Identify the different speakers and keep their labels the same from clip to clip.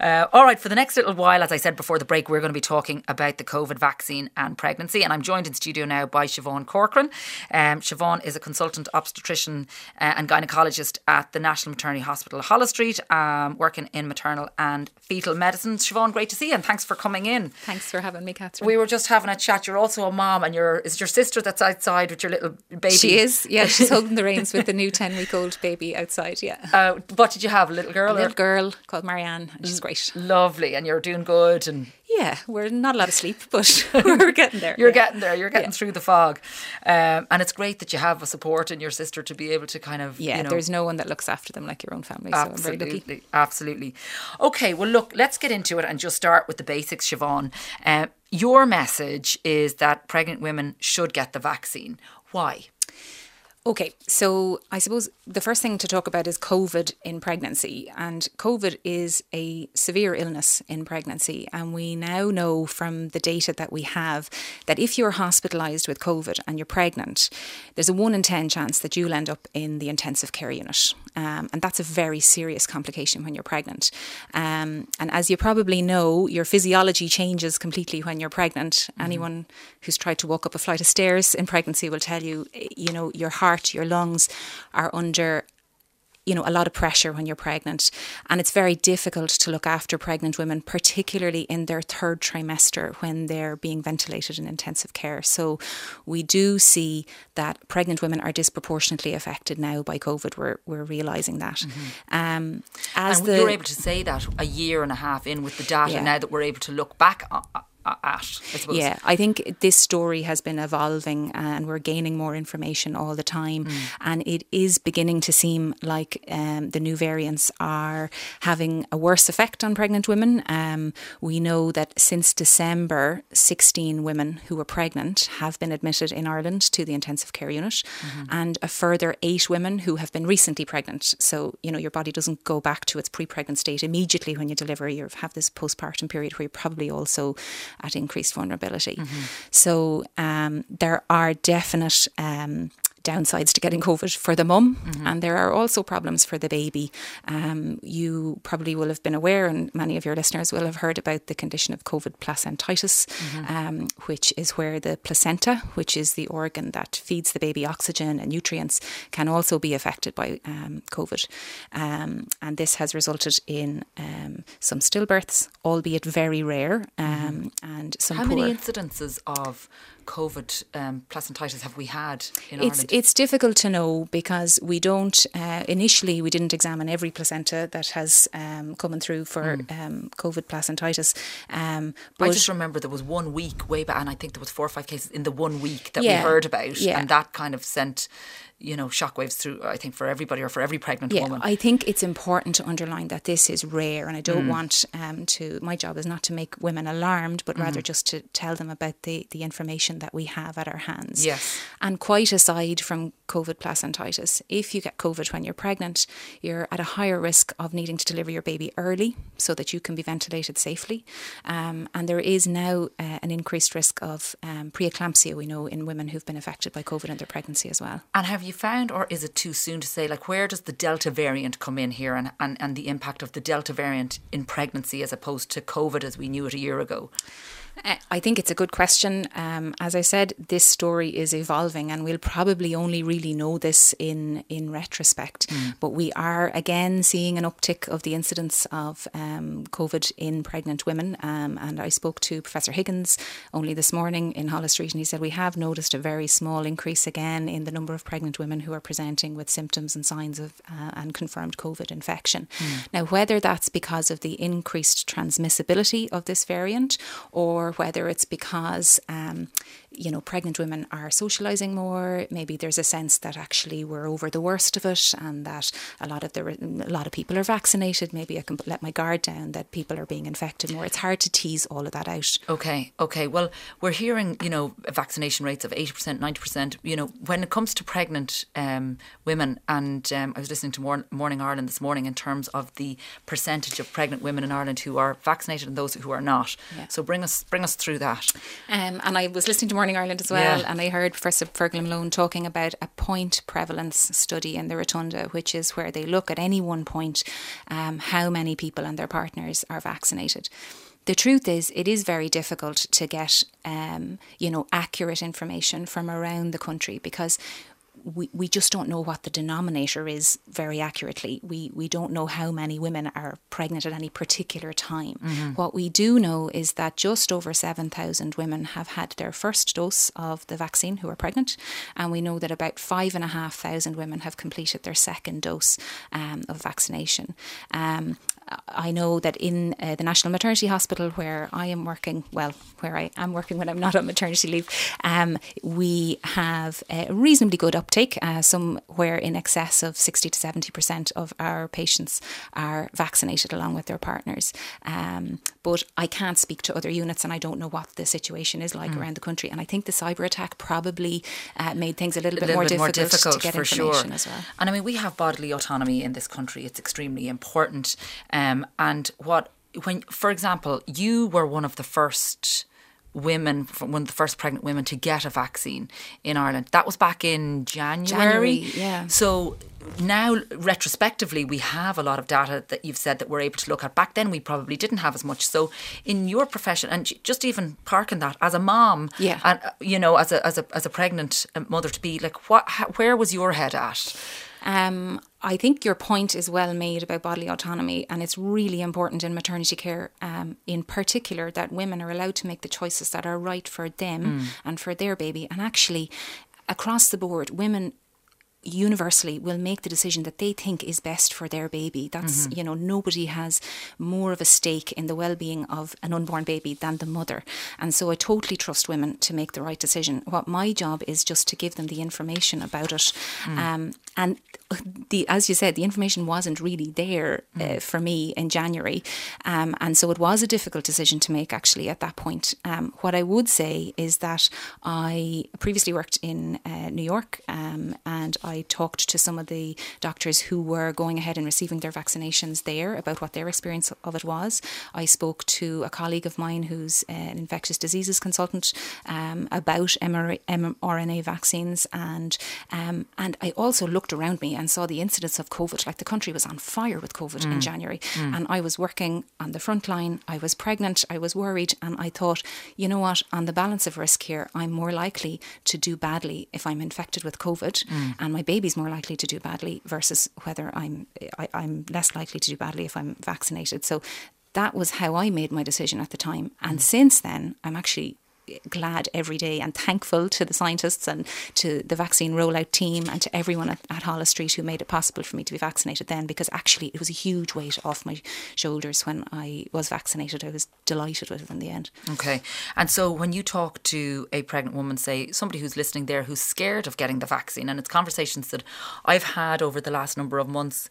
Speaker 1: All right, for the next little while, as I said before the break, we're going to be talking about the COVID vaccine and pregnancy. And I'm joined in studio now by Siobhan Corcoran. Siobhan is a consultant obstetrician and gynaecologist at the National Maternity Hospital, Holles Street, working in maternal and fetal medicine. Siobhan, great to see you and thanks for coming in.
Speaker 2: Thanks for having me, Catherine.
Speaker 1: We were just having a chat. You're also a mom, and is it your sister that's outside with your little baby?
Speaker 2: She is, yeah. She's holding the reins with the new 10-week-old baby outside, yeah.
Speaker 1: What did you have, a little girl?
Speaker 2: A little girl called Marianne, and she's great.
Speaker 1: Lovely, and you're doing good. And
Speaker 2: yeah, we're not a lot of sleep, but we're getting there.
Speaker 1: You're getting there. You're getting through the fog. And it's great that you have a support in your sister to be able to kind of,
Speaker 2: there's no one that looks after them like your own family.
Speaker 1: Absolutely,
Speaker 2: so I'm very lucky.
Speaker 1: Absolutely. Okay, well, look, let's get into it and just start with the basics, Siobhan. Your message is that pregnant women should get the vaccine. Why?
Speaker 2: Okay, so I suppose the first thing to talk about is COVID in pregnancy. And COVID is a severe illness in pregnancy. And we now know from the data that we have that if you're hospitalised with COVID and you're pregnant, there's a 1 in 10 chance that you'll end up in the intensive care unit. And that's a very serious complication when you're pregnant. And as you probably know, your physiology changes completely when you're pregnant. Mm-hmm. Anyone who's tried to walk up a flight of stairs in pregnancy will tell you, your heart, your lungs are under, a lot of pressure when you're pregnant. And it's very difficult to look after pregnant women, particularly in their 3rd trimester when they're being ventilated in intensive care. So we do see that pregnant women are disproportionately affected now by COVID. We're realising that.
Speaker 1: Mm-hmm. You're able to say that a year and a half in with the data now that we're able to look back at, I suppose.
Speaker 2: Yeah, I think this story has been evolving and we're gaining more information all the time. And it is beginning to seem like the new variants are having a worse effect on pregnant women. We know that since December, 16 women who were pregnant have been admitted in Ireland to the intensive care unit, and a further 8 women who have been recently pregnant. So, your body doesn't go back to its pre-pregnant state immediately when you deliver. You have this postpartum period where you're probably also at increased vulnerability. So there are definite downsides to getting COVID for the mum, and there are also problems for the baby. You probably will have been aware, and many of your listeners will have heard about the condition of COVID placentitis, which is where the placenta, which is the organ that feeds the baby oxygen and nutrients, can also be affected by COVID. And this has resulted in some stillbirths, albeit very rare, and some
Speaker 1: How many incidences of COVID placentitis have we had in Ireland?
Speaker 2: It's difficult to know because we don't, initially we didn't examine every placenta that has coming through for COVID placentitis.
Speaker 1: I just remember there was 1 week way back, and I think there was 4 or 5 cases in the 1 week that we heard about, and that kind of sent shockwaves through, I think, for everybody or for every pregnant woman.
Speaker 2: I think it's important to underline that this is rare, and I don't want my job is not to make women alarmed, but rather just to tell them about the information that we have at our hands.
Speaker 1: Yes.
Speaker 2: And quite aside from COVID placentitis, if you get COVID when you're pregnant, you're at a higher risk of needing to deliver your baby early so that you can be ventilated safely. And there is now an increased risk of preeclampsia, we know, in women who've been affected by COVID in their pregnancy as well.
Speaker 1: And have you found, or is it too soon to say, where does the Delta variant come in here and the impact of the Delta variant in pregnancy as opposed to COVID as we knew it a year ago?
Speaker 2: I think it's a good question. As I said, this story is evolving and we'll probably only really know this in retrospect. But we are again seeing an uptick of the incidence of COVID in pregnant women. And I spoke to Professor Higgins only this morning in Holles Street, and he said we have noticed a very small increase again in the number of pregnant women who are presenting with symptoms and signs of and confirmed COVID infection. Now, whether that's because of the increased transmissibility of this variant or whether it's because pregnant women are socialising more, maybe there's a sense that actually we're over the worst of it and that a lot of people are vaccinated, maybe I can let my guard down that people are being infected more. It's hard to tease all of that out.
Speaker 1: Okay. Well, we're hearing, vaccination rates of 80%, 90%, when it comes to pregnant women, and I was listening to Morning Ireland this morning in terms of the percentage of pregnant women in Ireland who are vaccinated and those who are not. Yeah. So bring us through that.
Speaker 2: And I was listening to Morning Morning Ireland as well.
Speaker 1: Yeah.
Speaker 2: And I heard Professor Fergal Malone talking about a point prevalence study in the Rotunda, which is where they look at any one point how many people and their partners are vaccinated. The truth is, it is very difficult to get, accurate information from around the country because we just don't know what the denominator is very accurately. We don't know how many women are pregnant at any particular time. Mm-hmm. What we do know is that just over 7,000 women have had their first dose of the vaccine who are pregnant, and we know that about 5,500 women have completed their second dose of vaccination. I know that in the National Maternity Hospital where I am working, when I'm not on maternity leave, we have a reasonably good uptake. Somewhere in excess of 60 to 70% of our patients are vaccinated along with their partners. But I can't speak to other units and I don't know what the situation is like around the country. And I think the cyber attack probably made things a little bit more difficult to get information as well.
Speaker 1: And I mean, we have bodily autonomy in this country. It's extremely important. For example, you were one of the first pregnant women to get a vaccine in Ireland. That was back in January.
Speaker 2: Yeah.
Speaker 1: So now, retrospectively, we have a lot of data that you've said that we're able to look at. Back then, we probably didn't have as much. So in your profession, and just even parking that, as a mom, and as a pregnant mother to be, like, where was your head at?
Speaker 2: I think your point is well made about bodily autonomy, and it's really important in maternity care, in particular, that women are allowed to make the choices that are right for them and for their baby. And actually, across the board, women universally will make the decision that they think is best for their baby. That's, nobody has more of a stake in the well-being of an unborn baby than the mother. And so I totally trust women to make the right decision. What my job is just to give them the information about it. And as you said, the information wasn't really there for me in January. And so it was a difficult decision to make actually at that point. What I would say is that I previously worked in New York and I talked to some of the doctors who were going ahead and receiving their vaccinations there about what their experience of it was. I spoke to a colleague of mine who's an infectious diseases consultant about mRNA vaccines, and I also looked around me and saw the incidence of COVID. Like, the country was on fire with COVID in January, and I was working on the front line. I was pregnant, I was worried, and I thought, you know what, on the balance of risk here, I'm more likely to do badly if I'm infected with COVID, and my baby's more likely to do badly versus whether I'm less likely to do badly if I'm vaccinated. So that was how I made my decision at the time. And since then, I'm actually glad every day and thankful to the scientists and to the vaccine rollout team and to everyone at Holles Street who made it possible for me to be vaccinated then, because actually it was a huge weight off my shoulders when I was vaccinated. I was delighted with it in the end.
Speaker 1: Okay. And so when you talk to a pregnant woman, say somebody who's listening there who's scared of getting the vaccine, and it's conversations that I've had over the last number of months,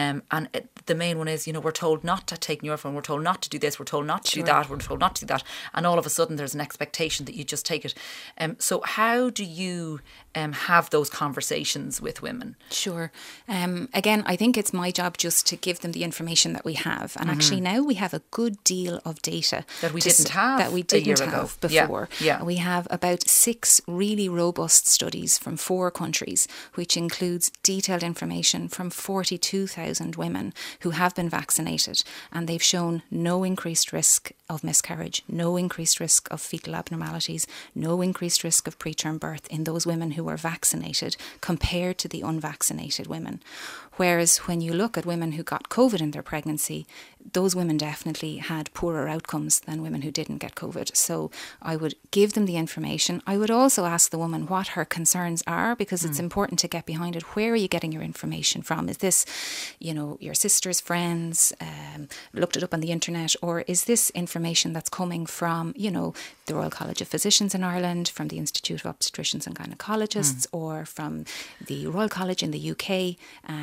Speaker 1: the main one is, we're told not to take Nurofen, we're told not to do this, we're told not to do that, we're told not to do that, and all of a sudden there's an expectation that you just take it. So how do you have those conversations with women?
Speaker 2: Sure. Again, I think it's my job just to give them the information that we have. And actually now we have a good deal of data
Speaker 1: that we didn't have
Speaker 2: before.
Speaker 1: Yeah.
Speaker 2: We have about 6 really robust studies from 4 countries, which includes detailed information from 42,000 women who have been vaccinated, and they've shown no increased risk of miscarriage, no increased risk of fetal abnormalities, no increased risk of preterm birth in those women who were vaccinated compared to the unvaccinated women. Whereas when you look at women who got COVID in their pregnancy, those women definitely had poorer outcomes than women who didn't get COVID. So I would give them the information. I would also ask the woman what her concerns are, because it's important to get behind it. Where are you getting your information from? Is this, your sister's friends, looked it up on the internet, or is this information that's coming from, the Royal College of Physicians in Ireland, from the Institute of Obstetricians and Gynecologists, or from the Royal College in the UK?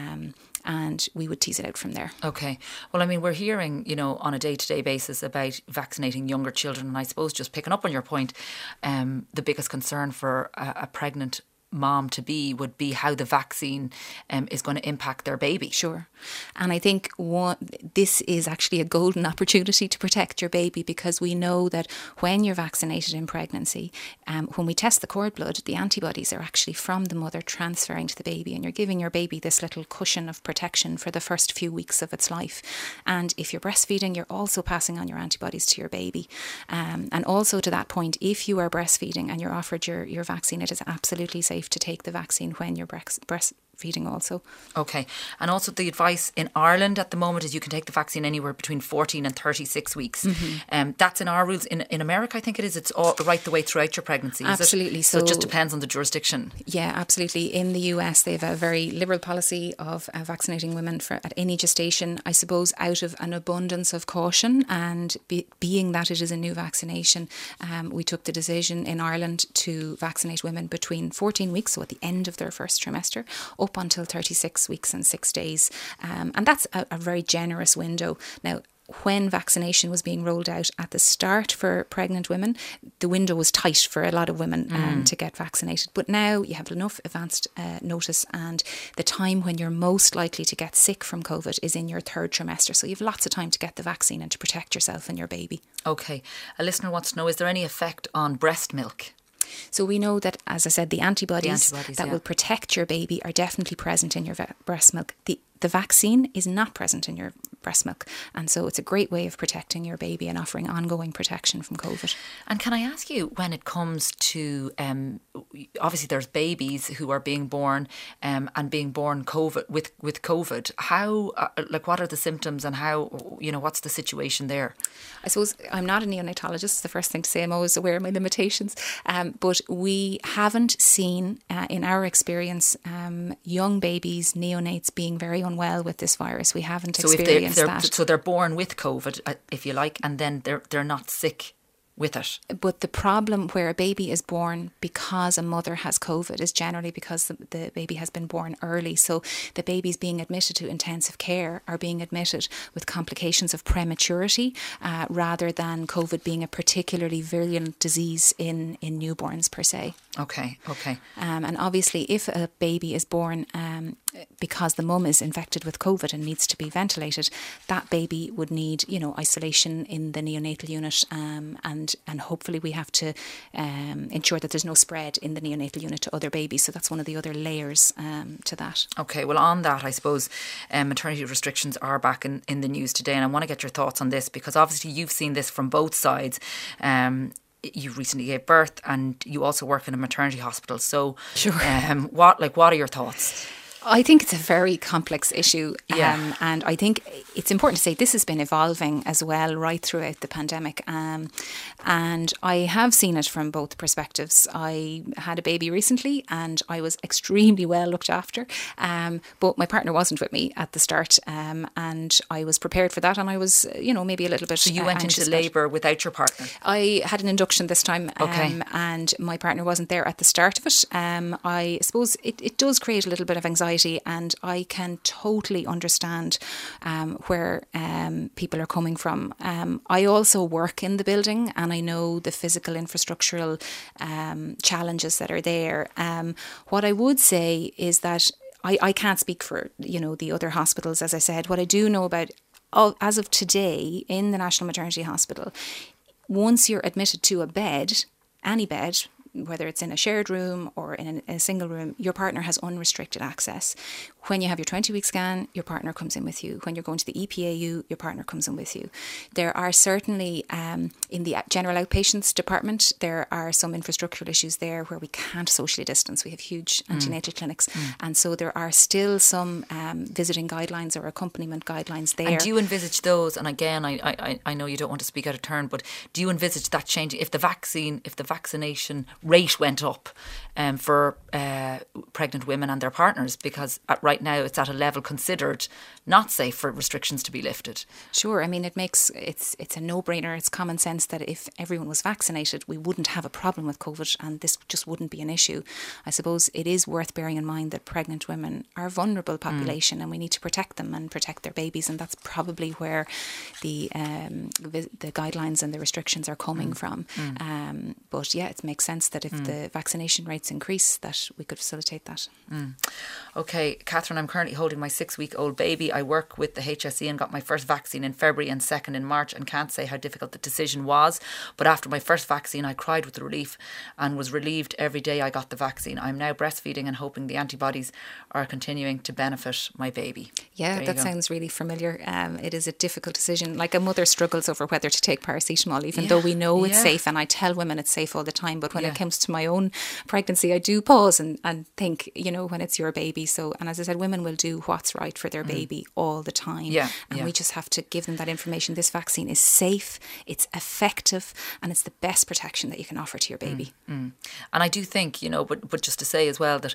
Speaker 2: And we would tease it out from there.
Speaker 1: Okay. Well, I mean, we're hearing, on a day-to-day basis about vaccinating younger children. And I suppose just picking up on your point, the biggest concern for a pregnant mom-to-be would be how the vaccine is going to impact their baby.
Speaker 2: Sure. And I think this is actually a golden opportunity to protect your baby, because we know that when you're vaccinated in pregnancy, when we test the cord blood, the antibodies are actually from the mother transferring to the baby, and you're giving your baby this little cushion of protection for the first few weeks of its life. And if you're breastfeeding, you're also passing on your antibodies to your baby. And also to that point, if you are breastfeeding and you're offered your vaccine, it is absolutely safe to take the vaccine when you're breastfeeding also.
Speaker 1: Okay. And also the advice in Ireland at the moment is you can take the vaccine anywhere between 14 and 36 weeks. That's in our rules. In America, I think it is. It's all right the way throughout your pregnancy.
Speaker 2: Absolutely.
Speaker 1: So it just depends on the jurisdiction.
Speaker 2: Yeah, absolutely. In the US, they have a very liberal policy of vaccinating women at any gestation, I suppose, out of an abundance of caution. And being that it is a new vaccination, we took the decision in Ireland to vaccinate women between 14 weeks, so at the end of their first trimester, up until 36 weeks and 6 days. And that's a very generous window. Now, when vaccination was being rolled out at the start for pregnant women, the window was tight for a lot of women to get vaccinated. But now you have enough advanced notice, and the time when you're most likely to get sick from COVID is in your third trimester. So you have lots of time to get the vaccine and to protect yourself and your baby.
Speaker 1: Okay. A listener wants to know, is there any effect on breast milk?
Speaker 2: So we know that, as I said, the antibodies that will protect your baby are definitely present in your breast milk. The vaccine is not present in your breast milk. And so it's a great way of protecting your baby and offering ongoing protection from COVID.
Speaker 1: And can I ask you, when it comes to, obviously there's babies who are being born and being born with COVID, how, what are the symptoms and how, what's the situation there?
Speaker 2: I suppose I'm not a neonatologist, the first thing to say. I'm always aware of my limitations. But we haven't seen, in our experience, young babies, neonates being very unwell with this virus. We haven't experienced that.
Speaker 1: So they're born with COVID, if you like, and then they're not sick with it.
Speaker 2: But the problem where a baby is born because a mother has COVID is generally because the baby has been born early. So the babies being admitted to intensive care are being admitted with complications of prematurity rather than COVID being a particularly virulent disease in newborns per se.
Speaker 1: Okay.
Speaker 2: And obviously if a baby is born because the mum is infected with COVID and needs to be ventilated, that baby would need, isolation in the neonatal unit, and hopefully we have to ensure that there's no spread in the neonatal unit to other babies. So that's one of the other layers to that. Okay,
Speaker 1: well, on that, I suppose maternity restrictions are back in the news today, and I want to get your thoughts on this because obviously you've seen this from both sides. You recently gave birth and you also work in a maternity hospital. So
Speaker 2: sure.
Speaker 1: What are your thoughts?
Speaker 2: I think it's a very complex issue. And I think it's important to say this has been evolving as well right throughout the pandemic. And I have seen it from both perspectives. I had a baby recently and I was extremely well looked after. But my partner wasn't with me at the start. And I was prepared for that. And I was, maybe a little bit
Speaker 1: So you went into labour without your partner?
Speaker 2: I had an induction this time.
Speaker 1: Okay.
Speaker 2: And my partner wasn't there at the start of it. I suppose it does create a little bit of anxiety. And I can totally understand where people are coming from. I also work in the building and I know the physical infrastructural challenges that are there. What I would say is that I can't speak for, the other hospitals, as I said. What I do know about, as of today, in the National Maternity Hospital, once you're admitted to a bed, any bed, whether it's in a shared room or in a single room, your partner has unrestricted access. When you have your 20-week scan, your partner comes in with you. When you're going to the EPAU, your partner comes in with you. There are certainly, in the general outpatients department, there are some infrastructural issues there where we can't socially distance. We have huge antenatal clinics. And so there are still some visiting guidelines or accompaniment guidelines there.
Speaker 1: And do you envisage those, and again, I know you don't want to speak out of turn, but do you envisage that changing if the vaccination rate went up for pregnant women and their partners? Because right right now it's at a level considered not safe for restrictions to be lifted.
Speaker 2: Sure. I mean, it's a no-brainer. It's common sense that if everyone was vaccinated, we wouldn't have a problem with COVID and this just wouldn't be an issue. I suppose it is worth bearing in mind that pregnant women are a vulnerable population and we need to protect them and protect their babies, and that's probably where the guidelines and the restrictions are coming from. But yeah, it makes sense that if the vaccination rates increase, that we could facilitate that.
Speaker 1: Okay, Catherine, I'm currently holding my 6-week-old baby. I work with the HSE and got my first vaccine in February and second in March, and can't say how difficult the decision was. But after my first vaccine, I cried with relief and was relieved every day I got the vaccine. I'm now breastfeeding and hoping the antibodies are continuing to benefit my baby.
Speaker 2: Yeah, that sounds really familiar. It is a difficult decision. Like, a mother struggles over whether to take paracetamol, even though we know it's safe, and I tell women it's safe all the time. But when it comes to my own pregnancy, I do pause and think, when it's your baby. So, and as I said, women will do what's right for their baby all the time. And we just have to give them that information. This vaccine is safe, it's effective, and it's the best protection that you can offer to your baby.
Speaker 1: And I do think, but just to say as well that,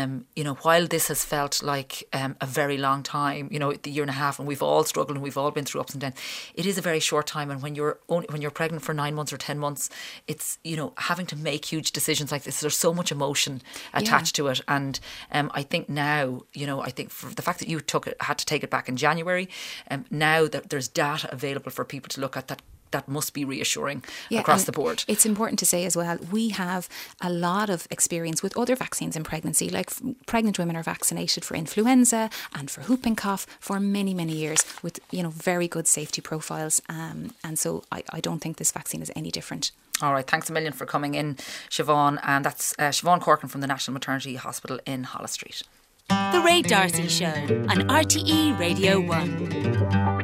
Speaker 1: while this has felt like a very long time, the year and a half, and we've all struggled and we've all been through ups and downs, it is a very short time. And when you're pregnant for 9 months or 10 months, it's, having to make huge decisions like this, there's so much emotion attached to it. And I think now, I think for the fact that you had to take it back in January, now that there's data available for people to look at, that must be reassuring across the board.
Speaker 2: It's important to say as well, we have a lot of experience with other vaccines in pregnancy. Like, pregnant women are vaccinated for influenza and for whooping cough for many, many years with, very good safety profiles. And so I don't think this vaccine is any different.
Speaker 1: All right, thanks a million for coming in, Siobhan. And that's Siobhan Corcoran from the National Maternity Hospital in Holles Street.
Speaker 3: The Ray D'Arcy Show on RTE Radio 1.